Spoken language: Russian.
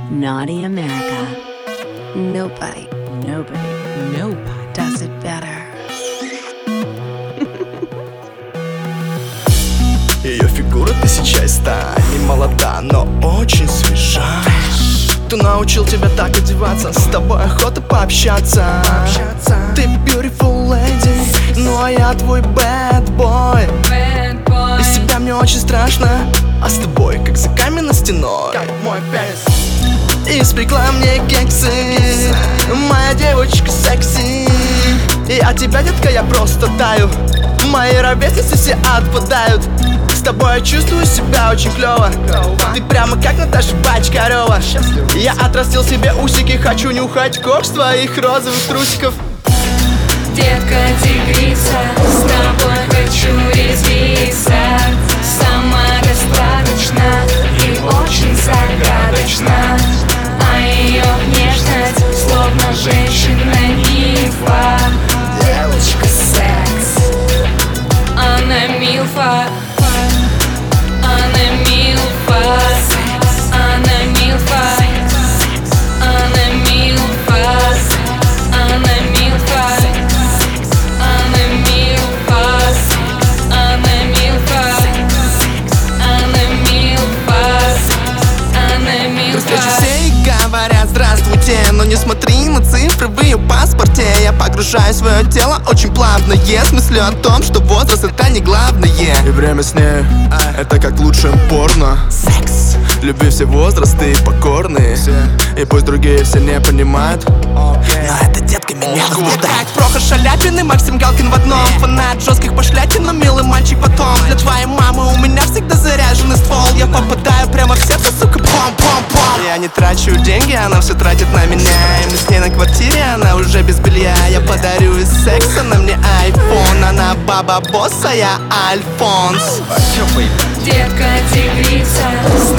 Naughty America. Nobody does it better. Ее фигура тысячаста, не молода, но очень свежа. Кто научил тебя так одеваться? С тобой охота пообщаться. Ты beautiful lady, ну а я твой bad boy. Без тебя мне очень страшно, а с тобой как за каменной стеной. Как мой пенис. Испекла мне кексы, моя девочка секси. И от тебя, детка, я просто таю. Мои ровесницы все отпадают. С тобой я чувствую себя очень клёво. Ты прямо как Наташа Бочкарева. Я отрастил себе усики, хочу нюхать кожу твоих розовых трусиков. Детка, тигрица, с тобой хочу резвиться. Самодостаточно и очень загадочно. А ее нежность словно женщина-нимфа. Девочка секс, она милфа. Она милфа. Она милфа. Она милфа. Она милфа. Она милфа. Она милфа. Она милфа. Она милфа. При встрече все и говорят здравствуйте, но не смотри на цифры в ее паспорте. Я погружаюсь в свое тело очень плавно. С мыслью о том, что возраст это не главное. И время с ней это как лучшее порно. Секс. Люби все возрасты и покорные. И пусть другие все не понимают, но эта детка меня возбуждает. Как Проха Шаляпин и Максим Галкин в одном. Фанат жестких пошлятин, но милый мальчик потом. Для твоей мамы у меня всегда заряженный ствол. Я попадаю прямо в сердце, сука, пом-пом-пом. Я не трачу деньги, она все тратит на меня. И мы с ней на квартире, она уже без белья. Я подарю из секса, на мне iPhone. Она баба босс, а я Альфонс. Детка, тигрица, с